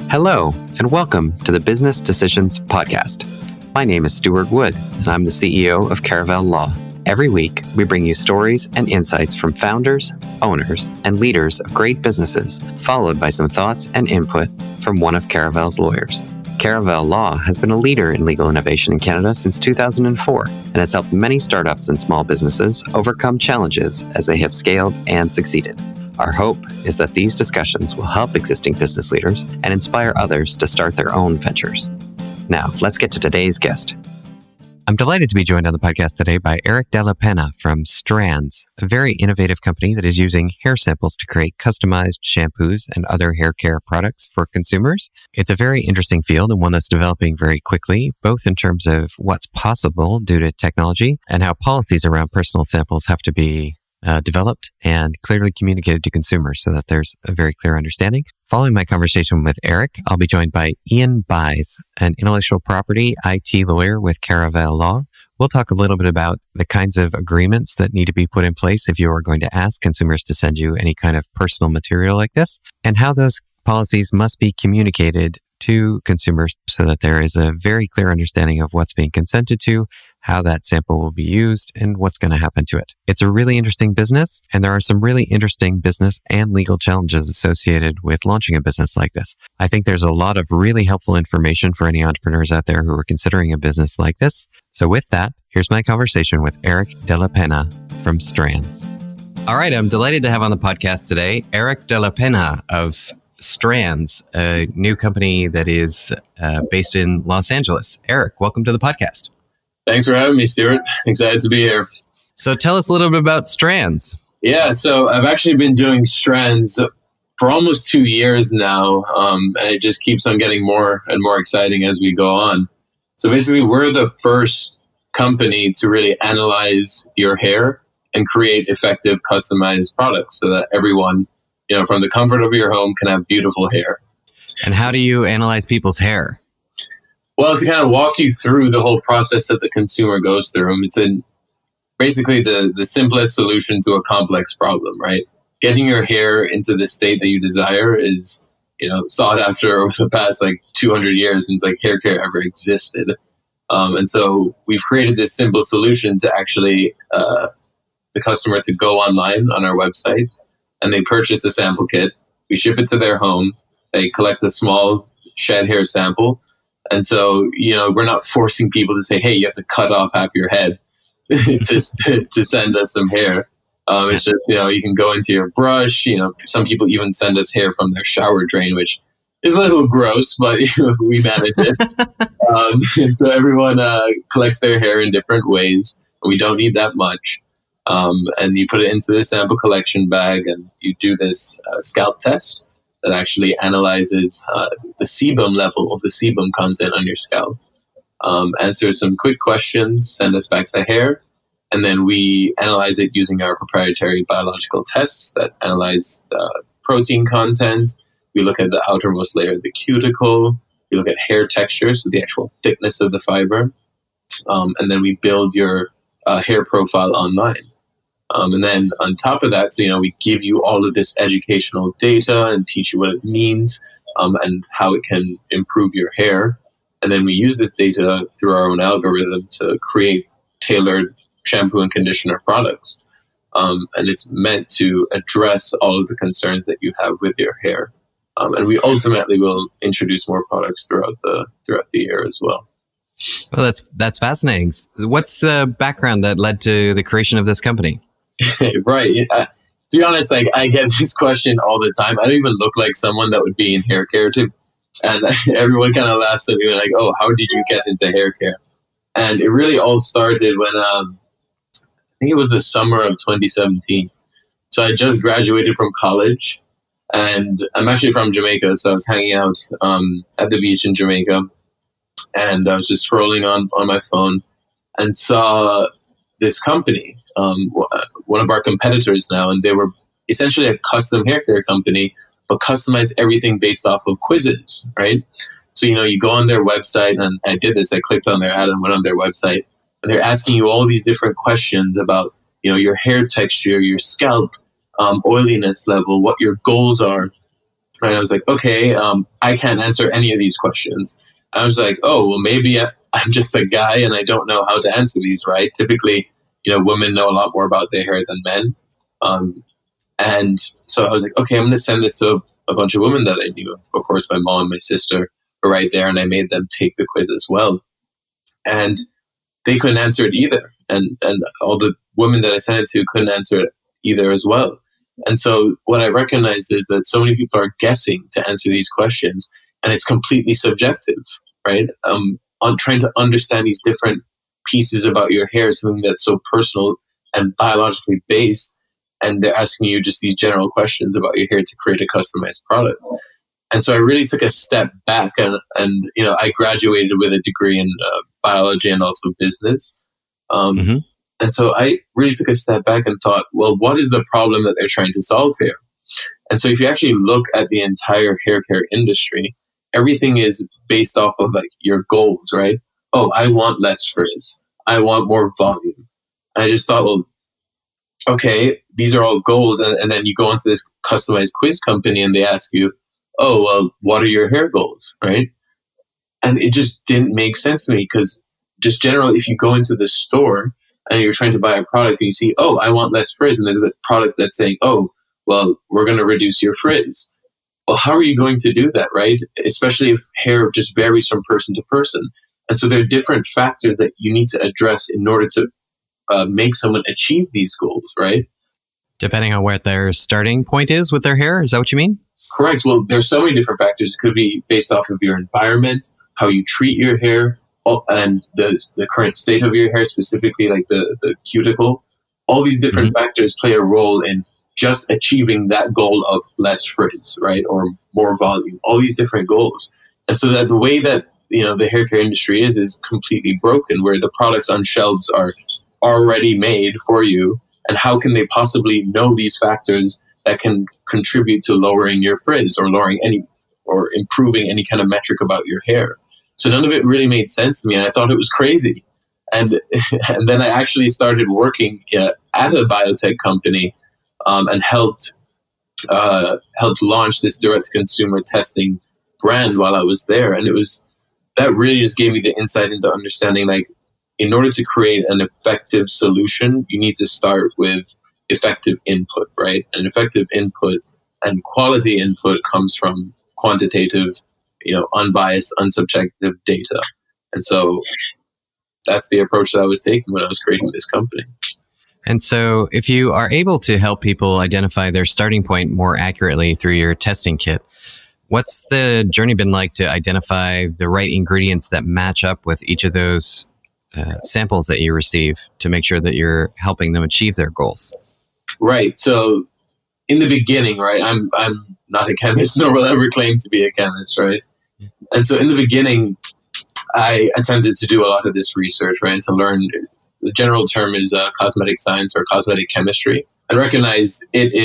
Hello, and welcome to the Business Decisions Podcast. My name is Stuart Wood, and I'm the CEO of Caravel Law. Every week, we bring you stories and insights from founders, owners, and leaders of great businesses, followed by some thoughts and input from one of Caravel's lawyers. Caravel Law has been a leader in legal innovation in Canada since 2004 and has helped many startups and small businesses overcome challenges as they have scaled and succeeded. Our hope is that these discussions will help existing business leaders and inspire others to start their own ventures. Now, let's get to today's guest. I'm delighted to be joined on the podcast today by Eric Della Penna from Strands, a very innovative company that is using hair samples to create customized shampoos and other hair care products for consumers. It's a very interesting field and one that's developing very quickly, both in terms of what's possible due to technology and how policies around personal samples have to be developed and clearly communicated to consumers so that there's a very clear understanding. Following my conversation with Eric, I'll be joined by Ian Buys, an intellectual property IT lawyer with Caravel Law. We'll talk a little bit about the kinds of agreements that need to be put in place if you are going to ask consumers to send you any kind of personal material like this, and how those policies must be communicated to consumers so that there is a very clear understanding of what's being consented to, how that sample will be used, and what's going to happen to it. It's a really interesting business, and there are some really interesting business and legal challenges associated with launching a business like this. I think there's a lot of really helpful information for any entrepreneurs out there who are considering a business like this. So with that, here's my conversation with Eric Della Penna from Strands. All right, I'm delighted to have on the podcast today Eric Della Penna of Strands, a new company that is based in Los Angeles. Eric, welcome to the podcast. Thanks for having me, Stuart. Excited to be here. So tell us a little bit about Strands. Yeah, so I've actually been doing Strands for almost 2 years now, and it just keeps on getting more and more exciting as we go on. So basically, we're the first company to really analyze your hair and create effective customized products so that everyone, from the comfort of your home, can have beautiful hair. And how do you analyze people's hair? Well, to kind of walk you through the whole process that the consumer goes through, it's basically the simplest solution to a complex problem, right? Getting your hair into the state that you desire is, sought after over the past 200 years since hair care ever existed. And so we've created this simple solution to actually the customer to go online on our website, and they purchase a sample kit. We ship it to their home. They collect a small shed hair sample. And so, we're not forcing people to say, hey, you have to cut off half your head to send us some hair. It's just, you can go into your brush. Some people even send us hair from their shower drain, which is a little gross, but we manage it. So everyone collects their hair in different ways. We don't need that much. And you put it into the sample collection bag, and you do this scalp test that actually analyzes the sebum level, the sebum content on your scalp. Answer some quick questions, send us back the hair, and then we analyze it using our proprietary biological tests that analyze protein content. We look at the outermost layer of the cuticle. We look at hair texture, so the actual thickness of the fiber. And then we build your hair profile online. And then on top of that, we give you all of this educational data and teach you what it means and how it can improve your hair. And then we use this data through our own algorithm to create tailored shampoo and conditioner products. And it's meant to address all of the concerns that you have with your hair. And we ultimately will introduce more products throughout the year as well. Well, that's fascinating. What's the background that led to the creation of this company? Right. To be honest, I get this question all the time. I don't even look like someone that would be in hair care too. And everyone kind of laughs at me like, oh, how did you get into hair care? And it really all started when I think it was the summer of 2017. So I just graduated from college, and I'm actually from Jamaica. So I was hanging out at the beach in Jamaica, and I was just scrolling on my phone and saw this company, one of our competitors now, and they were essentially a custom hair care company, but customized everything based off of quizzes, right? So, you go on their website, and I did this, I clicked on their ad and went on their website, and they're asking you all these different questions about, your hair texture, your scalp, oiliness level, what your goals are. And I was like, okay, I can't answer any of these questions. I was like, oh, well, maybe I'm just a guy and I don't know how to answer these, right? Typically, women know a lot more about their hair than men. And so I was like, okay, I'm going to send this to a bunch of women that I knew. Of course, my mom and my sister were right there, and I made them take the quiz as well. And they couldn't answer it either. And all the women that I sent it to couldn't answer it either as well. And so what I recognized is that so many people are guessing to answer these questions, and it's completely subjective, right? On trying to understand these different pieces about your hair, something that's so personal and biologically based, and they're asking you just these general questions about your hair to create a customized product. And so I really took a step back, and I graduated with a degree in biology and also business. And so I really took a step back and thought, well, what is the problem that they're trying to solve here? And so if you actually look at the entire hair care industry, everything is based off of like your goals, right? Oh, I want less frizz. I want more volume. And I just thought, well, okay, these are all goals. And then you go into this customized quiz company and they ask you, oh, well, what are your hair goals, right? And it just didn't make sense to me, because just generally, if you go into the store and you're trying to buy a product and you see, oh, I want less frizz, and there's a product that's saying, oh, well, we're going to reduce your frizz. Well, how are you going to do that, right? Especially if hair just varies from person to person. And so there are different factors that you need to address in order to make someone achieve these goals, right? Depending on where their starting point is with their hair, is that what you mean? Correct. Well, there's so many different factors. It could be based off of your environment, how you treat your hair, and the current state of your hair, specifically like the cuticle. All these different factors play a role in just achieving that goal of less frizz, right? Or more volume, all these different goals. And so that the way that, the hair care industry is completely broken, where the products on shelves are already made for you. And how can they possibly know these factors that can contribute to lowering your frizz or or improving any kind of metric about your hair? So none of it really made sense to me, and I thought it was crazy. And then I actually started working at a biotech company and helped launch this direct-to-consumer testing brand while I was there. And that really just gave me the insight into understanding, like, in order to create an effective solution, you need to start with effective input, right? And effective input and quality input comes from quantitative, unbiased, unsubjective data. And so that's the approach that I was taking when I was creating this company. And so if you are able to help people identify their starting point more accurately through your testing kit, what's the journey been like to identify the right ingredients that match up with each of those samples that you receive to make sure that you're helping them achieve their goals? Right. So in the beginning, right, I'm not a chemist, nor will ever claim to be a chemist, right? And so in the beginning, I attempted to do a lot of this research, right, to learn. The general term is cosmetic science or cosmetic chemistry. I recognize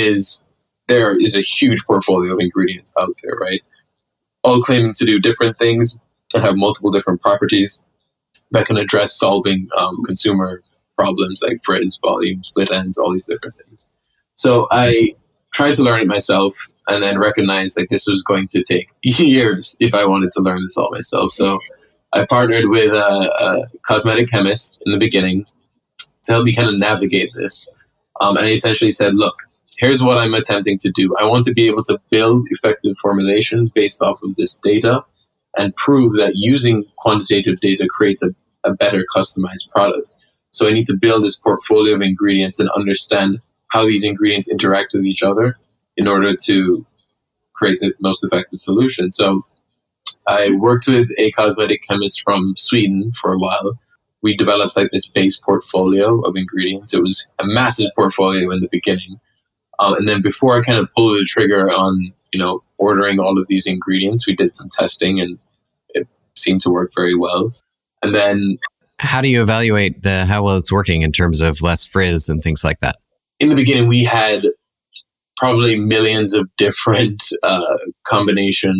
there is a huge portfolio of ingredients out there, right? All claiming to do different things that have multiple different properties that can address solving consumer problems like frizz, volume, split ends, all these different things. So I tried to learn it myself, and then recognized like this was going to take years if I wanted to learn this all myself. So I partnered with a cosmetic chemist in the beginning to help me kind of navigate this. And I essentially said, look, here's what I'm attempting to do. I want to be able to build effective formulations based off of this data and prove that using quantitative data creates a better customized product. So I need to build this portfolio of ingredients and understand how these ingredients interact with each other in order to create the most effective solution. So I worked with a cosmetic chemist from Sweden for a while. We developed like this base portfolio of ingredients. It was a massive portfolio in the beginning. And then before I kind of pulled the trigger on, ordering all of these ingredients, we did some testing and it seemed to work very well. And then how do you evaluate how well it's working in terms of less frizz and things like that? In the beginning, we had probably millions of different combinations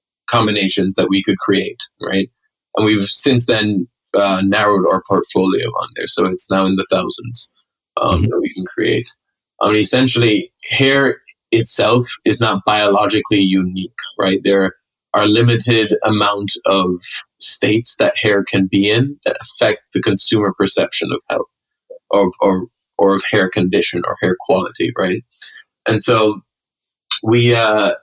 that we could create, right? And we've since then narrowed our portfolio on there. So it's now in the thousands that we can create. Essentially, hair itself is not biologically unique, right? There are limited amount of states that hair can be in that affect the consumer perception of health, or of hair condition or hair quality, right? And so we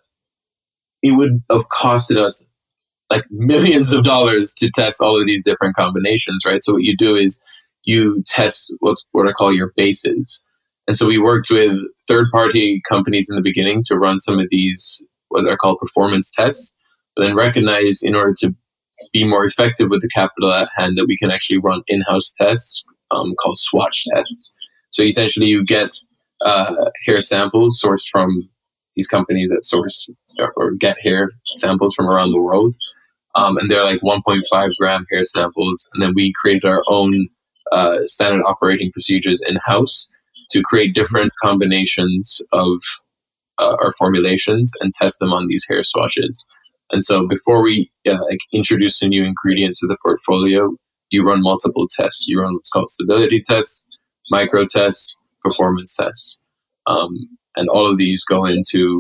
it would have costed us like millions of dollars to test all of these different combinations, right? So what you do is you test what I call your bases. And so we worked with third-party companies in the beginning to run some of these, what are called performance tests, but then recognize in order to be more effective with the capital at hand that we can actually run in-house tests called swatch tests. So essentially you get hair samples sourced from these companies that source or get hair samples from around the world. And they're like 1.5 gram hair samples. And then we created our own standard operating procedures in-house to create different combinations of our formulations and test them on these hair swatches. And so before we introduce a new ingredient to the portfolio, you run multiple tests. You run what's called stability tests, micro tests, performance tests. And all of these go into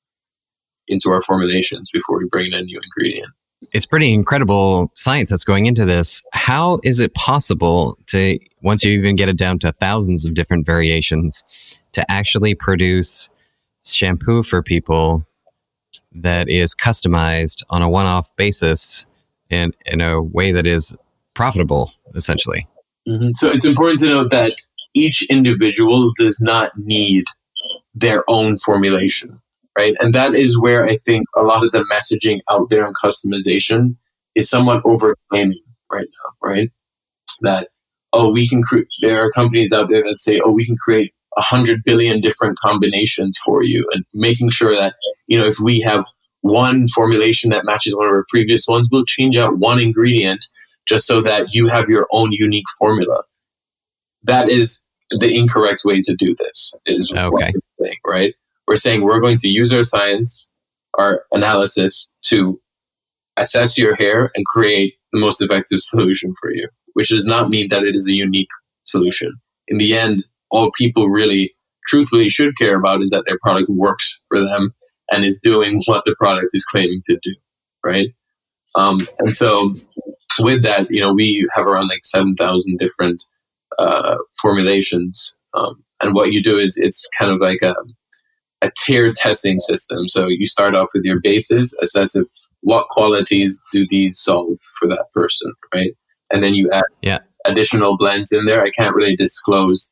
our formulations before we bring in a new ingredient. It's pretty incredible science that's going into this. How is it possible to, once you even get it down to thousands of different variations, to actually produce shampoo for people that is customized on a one-off basis in a way that is profitable, essentially? Mm-hmm. So it's important to note that each individual does not need their own formulation, right? And that is where I think a lot of the messaging out there on customization is somewhat overclaiming right now, right? That, we can create, there are companies out there that say, we can create 100 billion different combinations for you, and making sure that, if we have one formulation that matches one of our previous ones, we'll change out one ingredient just so that you have your own unique formula. That is the incorrect way to do this, is what we're saying, right? We're saying we're going to use our science, our analysis to assess your hair and create the most effective solution for you, which does not mean that it is a unique solution. In the end, all people really truthfully should care about is that their product works for them and is doing what the product is claiming to do, right? And so with that, we have around like 7,000 different formulations. And what you do is it's kind of like a tiered testing system. So you start off with your bases, assess what qualities do these solve for that person, right? And then you add additional blends in there. I can't really disclose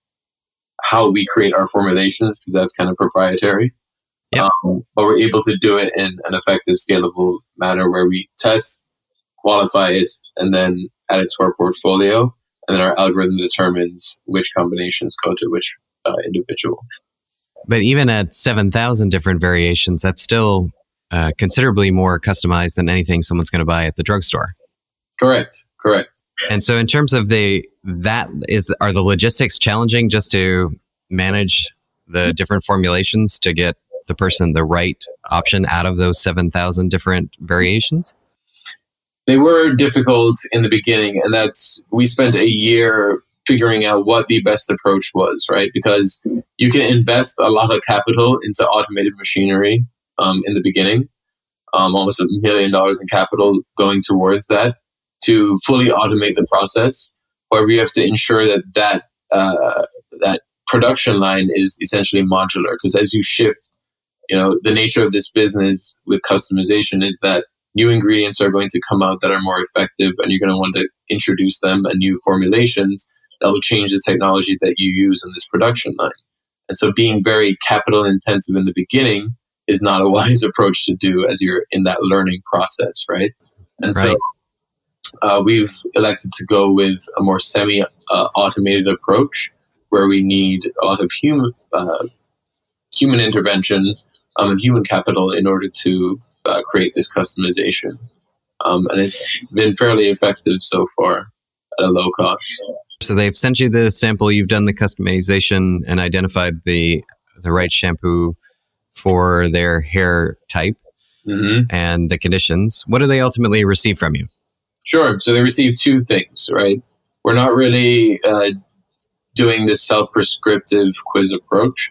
how we create our formulations because that's kind of proprietary. Yep. But we're able to do it in an effective, scalable manner where we test, qualify it, and then add it to our portfolio. And then our algorithm determines which combinations go to which individual. But even at 7,000 different variations, that's still considerably more customized than anything someone's going to buy at the drugstore. Correct. And so in terms of are the logistics challenging just to manage the different formulations to get the person the right option out of those 7,000 different variations? They were difficult in the beginning, and we spent a year figuring out what the best approach was, right? Because you can invest a lot of capital into automated machinery in the beginning, almost $1 million in capital going towards that to fully automate the process. However, you have to ensure that production line is essentially modular, because as you shift, the nature of this business with customization is that new ingredients are going to come out that are more effective, and you're going to want to introduce them and new formulations that will change the technology that you use in this production line. And so being very capital intensive in the beginning is not a wise approach to do as you're in that learning process, right? And so we've elected to go with a more semi-automated approach where we need a lot of human intervention and human capital in order to create this customization. And it's been fairly effective so far at a low cost. So they've sent you the sample, you've done the customization and identified the right shampoo for their hair type and the conditions. What do they ultimately receive from you? Sure. So they receive two things, right? We're not really doing this self-prescriptive quiz approach.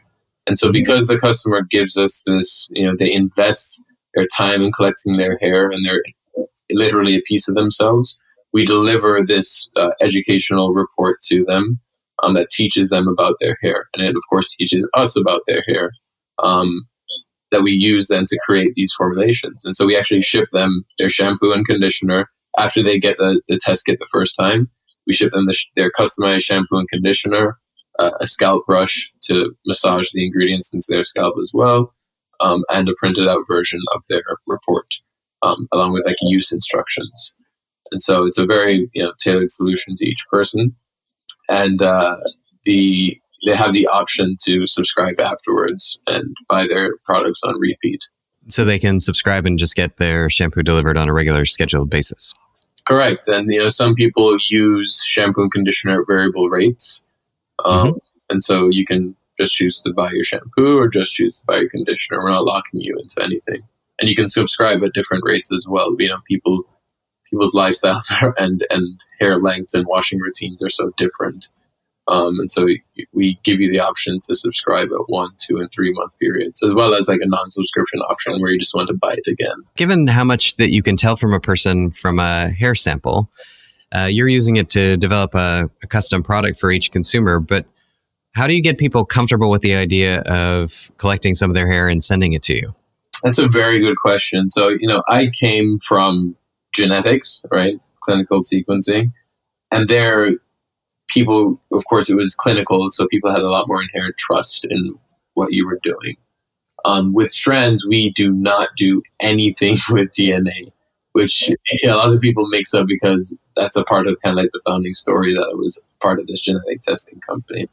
And so because the customer gives us this, they invest their time in collecting their hair and they're literally a piece of themselves, we deliver this educational report to them that teaches them about their hair. And it, of course, teaches us about their hair that we use then to create these formulations. And so we actually ship them their shampoo and conditioner after they get the test kit the first time. We ship them their customized shampoo and conditioner, a scalp brush to massage the ingredients into their scalp as well, and a printed out version of their report, along with like use instructions. And so it's a very tailored solution to each person. And they have the option to subscribe afterwards and buy their products on repeat. So they can subscribe and just get their shampoo delivered on a regular scheduled basis. Correct. And some people use shampoo and conditioner at variable rates. And so you can just choose to buy your shampoo or just choose to buy your conditioner. We're not locking you into anything. And you can subscribe at different rates as well. People's lifestyles and hair lengths and washing routines are so different. And so we give you the option to subscribe at 1, 2, and 3 month periods, as well as like a non-subscription option where you just want to buy it again. Given how much that you can tell from a person from a hair sample, you're using it to develop a custom product for each consumer. But how do you get people comfortable with the idea of collecting some of their hair and sending it to you? That's a very good question. So, I came from genetics, right? Clinical sequencing. And there, people, of course, it was clinical, so people had a lot more inherent trust in what you were doing. With strands, we do not do anything with DNA, which a lot of people mix up because that's a part of kind of like the founding story that I was part of this genetic testing company.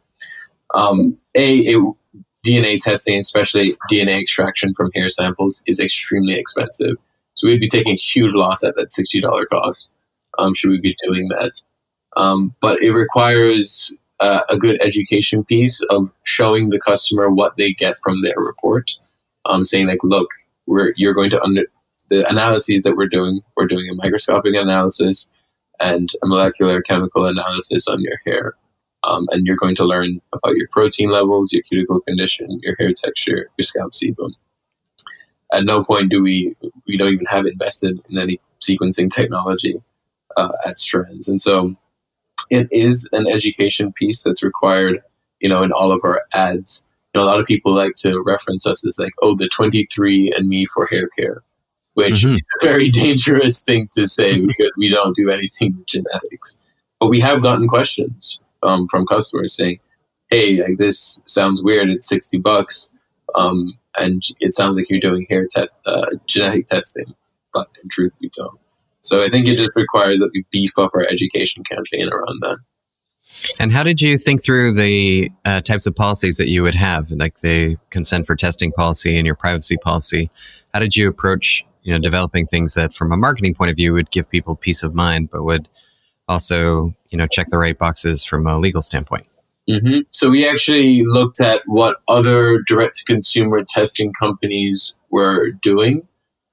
DNA testing, especially DNA extraction from hair samples, is extremely expensive. So we'd be taking a huge loss at that $60 cost should we be doing that. But it requires a good education piece of showing the customer what they get from their report. Saying like, look, you're going to the analyses that we're doing a microscopic analysis and a molecular chemical analysis on your hair. And you're going to learn about your protein levels, your cuticle condition, your hair texture, your scalp sebum. At no point do we don't even have invested in any sequencing technology at Strands. And so it is an education piece that's required, in all of our ads. A lot of people like to reference us as like, the 23andMe for hair care, which is a very dangerous thing to say because we don't do anything with genetics. But we have gotten questions from customers saying, hey, like this sounds weird. It's $60. And it sounds like you're doing genetic testing, but in truth, we don't. So I think it just requires that we beef up our education campaign around that. And how did you think through the types of policies that you would have, like the consent for testing policy and your privacy policy? How did you approach, developing things that from a marketing point of view would give people peace of mind, but would also, check the right boxes from a legal standpoint? So we actually looked at what other direct-to-consumer testing companies were doing.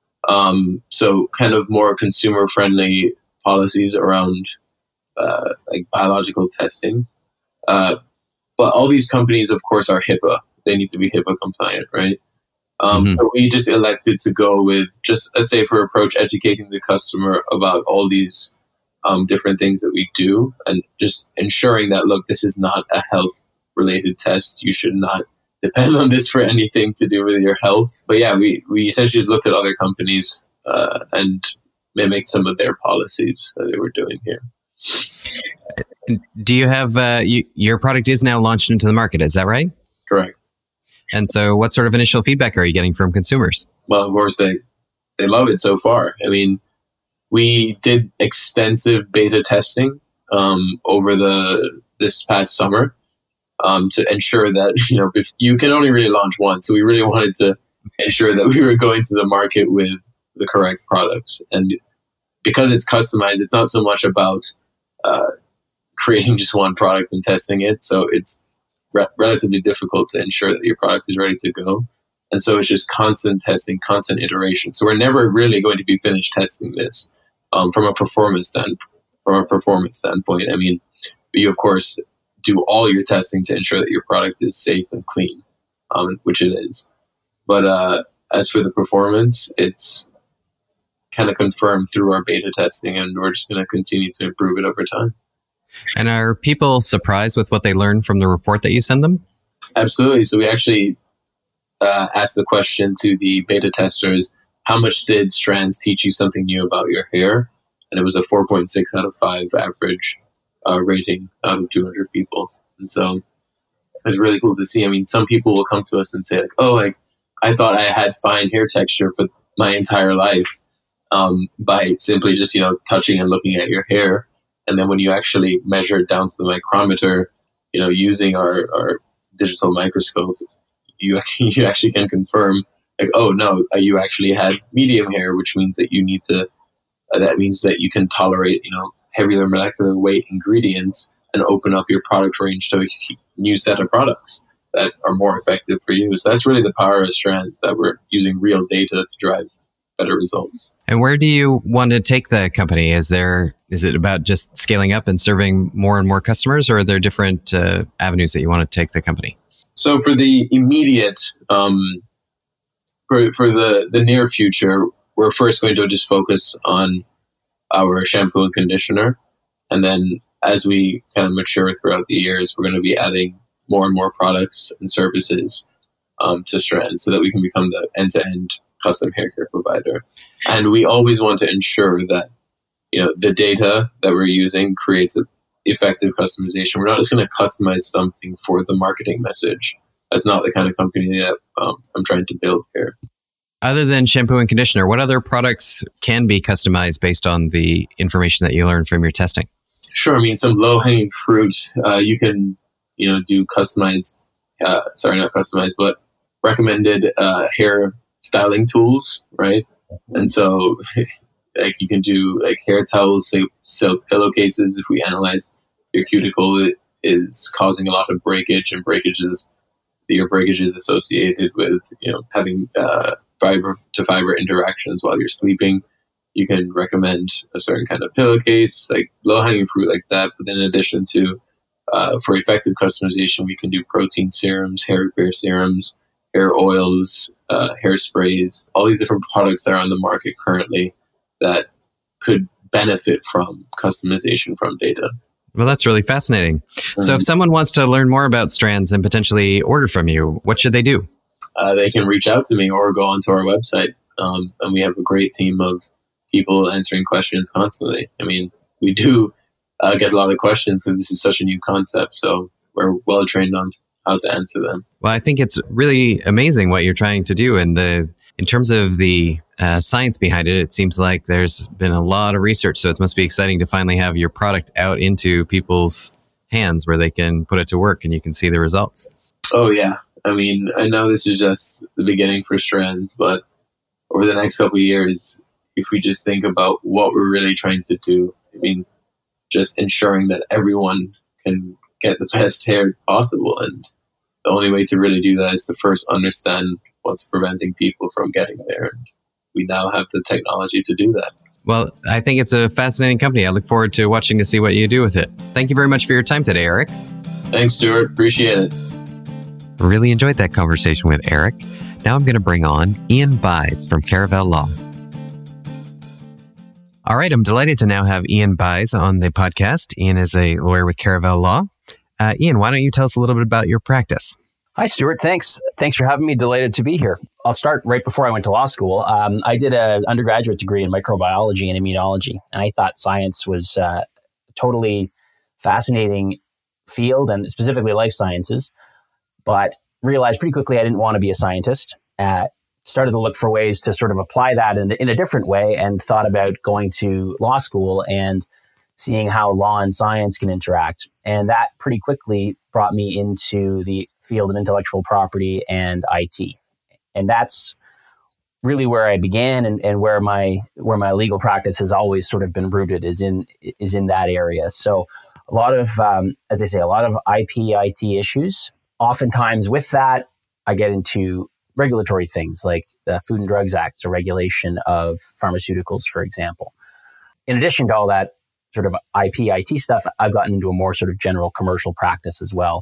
So kind of more consumer-friendly policies around like biological testing. But all these companies, of course, are HIPAA. They need to be HIPAA compliant, right? So we just elected to go with just a safer approach, educating the customer about all these different things that we do and just ensuring that, look, this is not a health-related test. You should not depend on this for anything to do with your health. But yeah, we essentially just looked at other companies and mimicked some of their policies that they were doing here. Do you have, your product is now launched into the market, is that right? Correct. And so what sort of initial feedback are you getting from consumers? Well, of course, they love it so far. I mean, we did extensive beta testing over this past summer to ensure that, if you can only really launch once. So we really wanted to ensure that we were going to the market with the correct products. And because it's customized, it's not so much about creating just one product and testing it. So it's relatively difficult to ensure that your product is ready to go. And so it's just constant testing, constant iteration. So we're never really going to be finished testing this from a performance standpoint. I mean, you of course do all your testing to ensure that your product is safe and clean. which it is. But as for the performance, it's kind of confirmed through our beta testing, and we're just going to continue to improve it over time. And are people surprised with what they learn from the report that you send them? Absolutely. So we actually asked the question to the beta testers, how much did Strands teach you something new about your hair? And it was a 4.6 out of 5 average rating out of 200 people. And so it was really cool to see. I mean, some people will come to us and say, like, oh, like, I thought I had fine hair texture for my entire life by simply just, touching and looking at your hair. And then when you actually measure it down to the micrometer, using our digital microscope, you actually can confirm, like, oh no, you actually had medium hair, which means that you need to. That means that you can tolerate, heavier molecular weight ingredients and open up your product range to a new set of products that are more effective for you. So that's really the power of Strands, that we're using real data to drive better results. And where do you want to take the company? Is it about just scaling up and serving more and more customers, or are there different avenues that you want to take the company? So for the immediate, for the near future, we're first going to just focus on our shampoo and conditioner. And then as we kind of mature throughout the years, we're going to be adding more and more products and services to Strands so that we can become the end-to-end custom hair care provider. And we always want to ensure that, the data that we're using creates an effective customization. We're not just going to customize something for the marketing message. That's not the kind of company that I'm trying to build here. Other than shampoo and conditioner, what other products can be customized based on the information that you learned from your testing? Sure. I mean, some low-hanging fruit, you can, do customized, not customized, but recommended hair styling tools, right? And so like you can do like hair towels, say silk pillowcases. If we analyze your cuticle, it is causing a lot of breakage, and your breakage is associated with, having fiber to fiber interactions while you're sleeping. You can recommend a certain kind of pillowcase, like low-hanging fruit like that. But then in addition to, for effective customization, we can do protein serums, hair repair serums, hair oils, hair sprays, all these different products that are on the market currently that could benefit from customization from data. Well, that's really fascinating. Mm-hmm. So if someone wants to learn more about Strands and potentially order from you, what should they do? They can reach out to me or go onto our website. And we have a great team of people answering questions constantly. I mean, we do get a lot of questions because this is such a new concept. So we're well trained on how to answer them. Well, I think it's really amazing what you're trying to do. And in terms of the science behind it, it seems like there's been a lot of research. So it must be exciting to finally have your product out into people's hands where they can put it to work and you can see the results. Oh, yeah. I mean, I know this is just the beginning for Strands, but over the next couple of years, if we just think about what we're really trying to do, I mean, just ensuring that everyone can get the best hair possible. And the only way to really do that is to first understand what's preventing people from getting there. And we now have the technology to do that. Well, I think it's a fascinating company. I look forward to watching to see what you do with it. Thank you very much for your time today, Eric. Thanks, Stuart. Appreciate it. Really enjoyed that conversation with Eric. Now I'm going to bring on Ian Buys from Caravel Law. All right, I'm delighted to now have Ian Buys on the podcast. Ian is a lawyer with Caravel Law. Ian, why don't you tell us a little bit about your practice? Hi, Stuart. Thanks for having me. Delighted to be here. I'll start right before I went to law school. I did an undergraduate degree in microbiology and immunology, and I thought science was a totally fascinating field, and specifically life sciences, but realized pretty quickly I didn't want to be a scientist. Started to look for ways to sort of apply that in a different way, and thought about going to law school and seeing how law and science can interact. And that pretty quickly brought me into the field of intellectual property and IT. And that's really where I began, and where my legal practice has always sort of been rooted is in that area. So a lot of, as I say, a lot of IT issues. Oftentimes with that, I get into regulatory things like the Food and Drugs Act, so regulation of pharmaceuticals, for example. In addition to all that sort of IT stuff, I've gotten into a more sort of general commercial practice as well.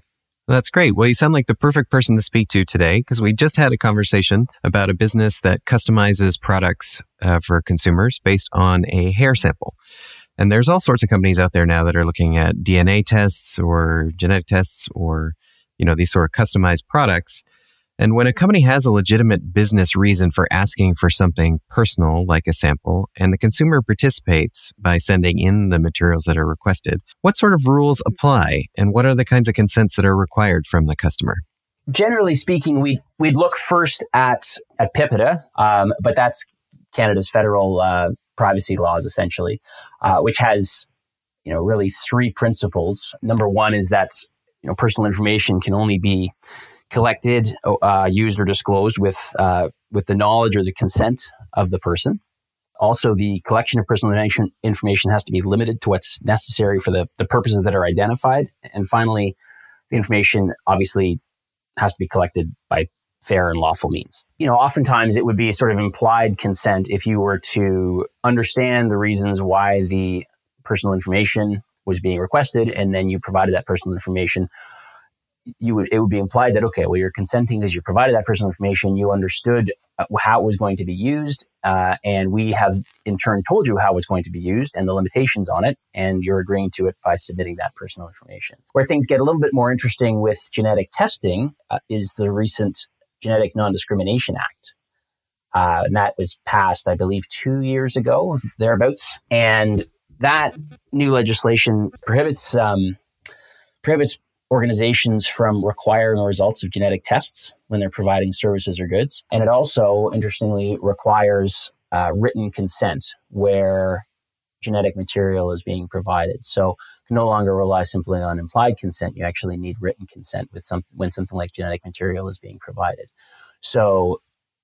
Well, that's great. Well, you sound like the perfect person to speak to today because we just had a conversation about a business that customizes products for consumers based on a hair sample. And there's all sorts of companies out there now that are looking at DNA tests or genetic tests or, these sort of customized products. And when a company has a legitimate business reason for asking for something personal, like a sample, and the consumer participates by sending in the materials that are requested, what sort of rules apply? And what are the kinds of consents that are required from the customer? Generally speaking, we'd look first at PIPEDA, but that's Canada's federal privacy laws, essentially, which has, really three principles. Number one is that, personal information can only be collected, used, or disclosed with the knowledge or the consent of the person. Also, the collection of personal information has to be limited to what's necessary for the purposes that are identified. And finally, the information obviously has to be collected by fair and lawful means. Oftentimes it would be sort of implied consent if you were to understand the reasons why the personal information was being requested, and then you provided that personal information. It would be implied that, okay, well, you're consenting because you provided that personal information, you understood how it was going to be used, and we have in turn told you how it's going to be used and the limitations on it, and you're agreeing to it by submitting that personal information. Where things get a little bit more interesting with genetic testing is the recent Genetic Non-Discrimination Act. And that was passed, I believe, 2 years ago, thereabouts. And that new legislation prohibits organizations from requiring the results of genetic tests when they're providing services or goods. And it also, interestingly, requires written consent where genetic material is being provided. So you can no longer rely simply on implied consent. You actually need written consent when something like genetic material is being provided. So,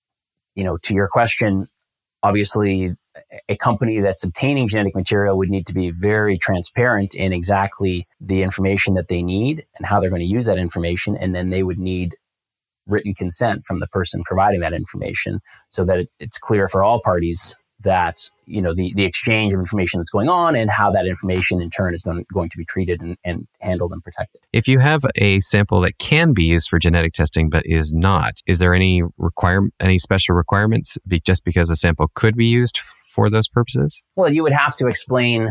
to your question, obviously, a company that's obtaining genetic material would need to be very transparent in exactly the information that they need and how they're going to use that information. And then they would need written consent from the person providing that information so that it's clear for all parties that, the exchange of information that's going on and how that information in turn is going to be treated and handled and protected. If you have a sample that can be used for genetic testing but is not, is there any special requirements just because a sample could be used for those purposes? Well, you would have to explain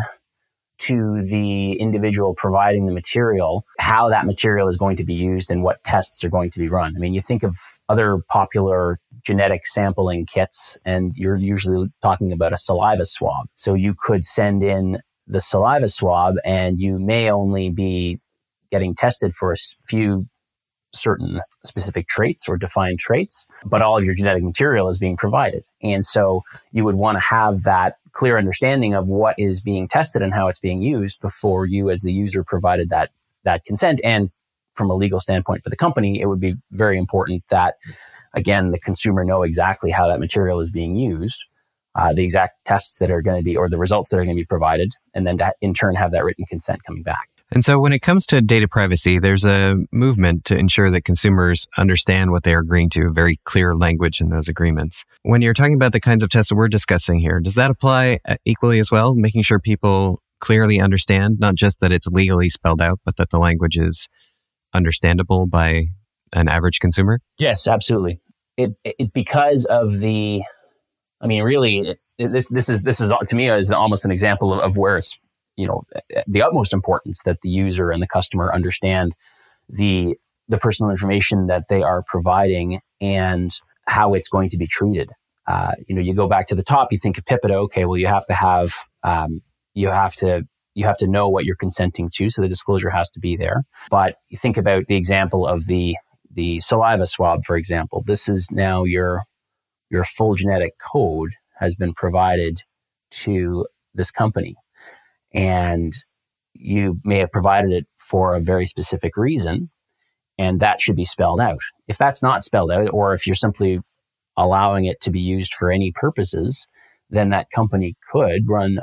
to the individual providing the material how that material is going to be used and what tests are going to be run. I mean, you think of other popular genetic sampling kits, and you're usually talking about a saliva swab. So you could send in the saliva swab, and you may only be getting tested for a few certain specific traits or defined traits, but all of your genetic material is being provided. And so you would want to have that clear understanding of what is being tested and how it's being used before you as the user provided that consent. And from a legal standpoint for the company, it would be very important that, again, the consumer know exactly how that material is being used, the exact tests that are going to be, or the results that are going to be provided, and then to in turn have that written consent coming back. And so when it comes to data privacy, there's a movement to ensure that consumers understand what they are agreeing to, very clear language in those agreements. When you're talking about the kinds of tests that we're discussing here, does that apply equally as well, making sure people clearly understand, not just that it's legally spelled out, but that the language is understandable by an average consumer? Yes, absolutely. It because of the, I mean, really, this is to me is almost an example of where it's, the utmost importance that the user and the customer understand the personal information that they are providing and how it's going to be treated. You go back to the top, you think of PIPEDA. Okay, well, you have to have, you have to know what you're consenting to, so the disclosure has to be there. But you think about the example of the saliva swab, for example. This is now your full genetic code has been provided to this company. And you may have provided it for a very specific reason, and that should be spelled out. If that's not spelled out, or if you're simply allowing it to be used for any purposes, then that company could run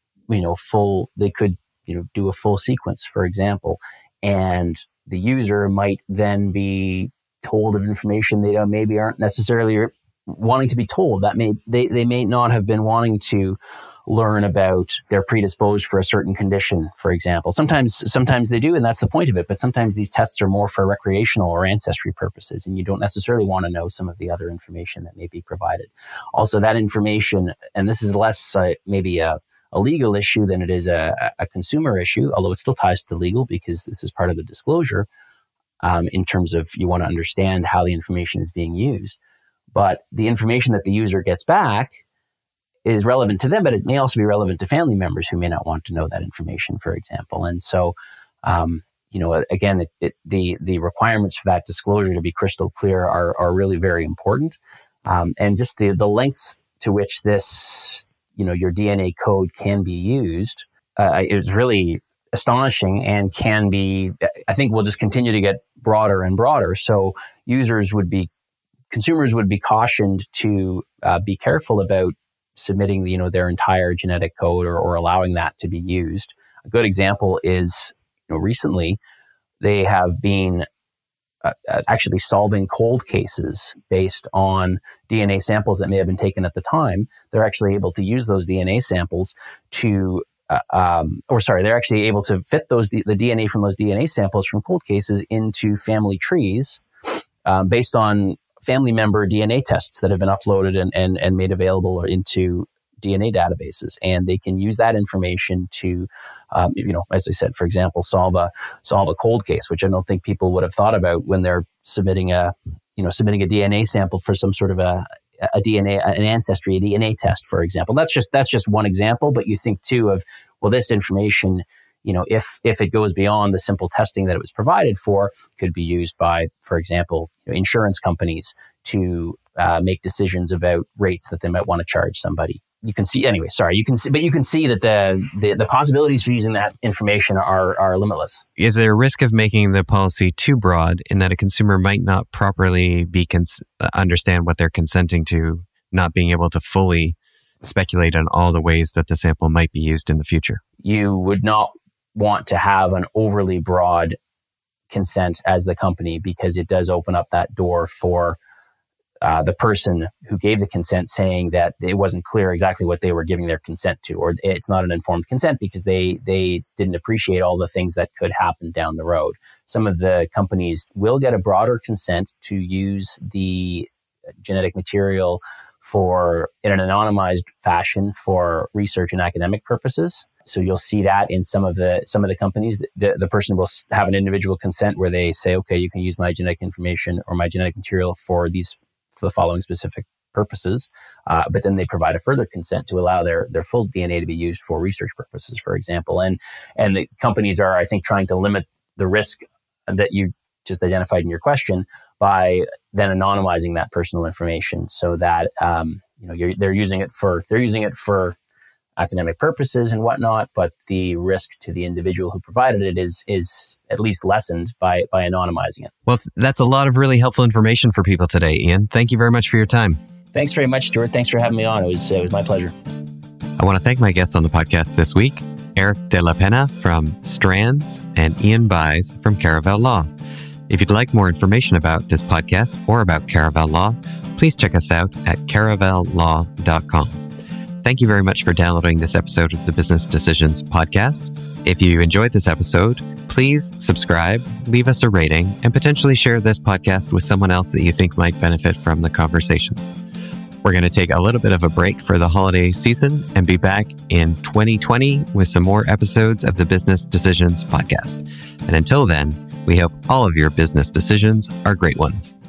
they could do a full sequence, for example, and the user might then be told of information they maybe aren't necessarily wanting to be told. That they may not have been wanting to learn about they're predisposed for a certain condition, for example. Sometimes they do, and that's the point of it. But sometimes these tests are more for recreational or ancestry purposes, and you don't necessarily want to know some of the other information that may be provided. Also, that information, and this is less maybe a legal issue than it is a consumer issue, although it still ties to legal because this is part of the disclosure in terms of you want to understand how the information is being used. But the information that the user gets back is relevant to them, but it may also be relevant to family members who may not want to know that information, for example. And so, again, the requirements for that disclosure to be crystal clear are really very important. And just the lengths to which this, your DNA code can be used is really astonishing and can be, I think will just continue to get broader and broader. So consumers would be cautioned to be careful about submitting their entire genetic code or allowing that to be used. A good example is recently they have been actually solving cold cases based on DNA samples that may have been taken at the time. They're actually able to use those DNA samples to they're actually able to fit the DNA from those DNA samples from cold cases into family trees based on family member DNA tests that have been uploaded and made available into DNA databases. And they can use that information to, as I said, for example, solve a cold case, which I don't think people would have thought about when they're submitting a DNA sample for some sort of an ancestry, a DNA test, for example. That's just one example, but you think too of, well, this information, if it goes beyond the simple testing that it was provided for, could be used by, for example, insurance companies to make decisions about rates that they might want to charge somebody. You can see that the possibilities for using that information are limitless. Is there a risk of making the policy too broad in that a consumer might not properly understand what they're consenting to, not being able to fully speculate on all the ways that the sample might be used in the future? You would not want to have an overly broad consent as the company, because it does open up that door for the person who gave the consent saying that it wasn't clear exactly what they were giving their consent to, or it's not an informed consent because they didn't appreciate all the things that could happen down the road. Some of the companies will get a broader consent to use the genetic material in an anonymized fashion for research and academic purposes. So you'll see that in some of the companies, the person will have an individual consent where they say, okay, you can use my genetic information or my genetic material for the following specific purposes. But then they provide a further consent to allow their full DNA to be used for research purposes, for example. And the companies are, I think, trying to limit the risk that you just identified in your question by then anonymizing that personal information so that they're using it for academic purposes and whatnot, but the risk to the individual who provided it is at least lessened by anonymizing it. Well, that's a lot of really helpful information for people today, Ian. Thank you very much for your time. Thanks very much, Stuart. Thanks for having me on. It was my pleasure. I want to thank my guests on the podcast this week, Eric De La Pena from Strands and Ian Buys from Caravel Law. If you'd like more information about this podcast or about Caravel Law, please check us out at caravellaw.com. Thank you very much for downloading this episode of the Business Decisions podcast. If you enjoyed this episode, please subscribe, leave us a rating, and potentially share this podcast with someone else that you think might benefit from the conversations. We're going to take a little bit of a break for the holiday season and be back in 2020 with some more episodes of the Business Decisions podcast. And until then, we hope all of your business decisions are great ones.